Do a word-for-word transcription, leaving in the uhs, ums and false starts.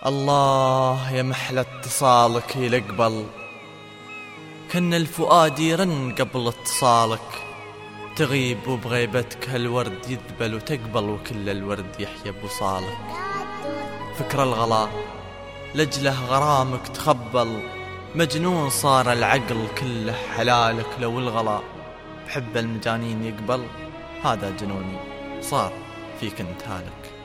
الله يا محلى اتصالك يلقبل، كن الفؤاد يرن قبل اتصالك، تغيب وبغيبتك هالورد يذبل وتقبل وكل الورد يحيى بوصالك. فكر الغلا لجله غرامك تخبل، مجنون صار العقل كله حلالك. لو الغلا بحب المجانين يقبل، هذا جنوني صار فيك انت هالك.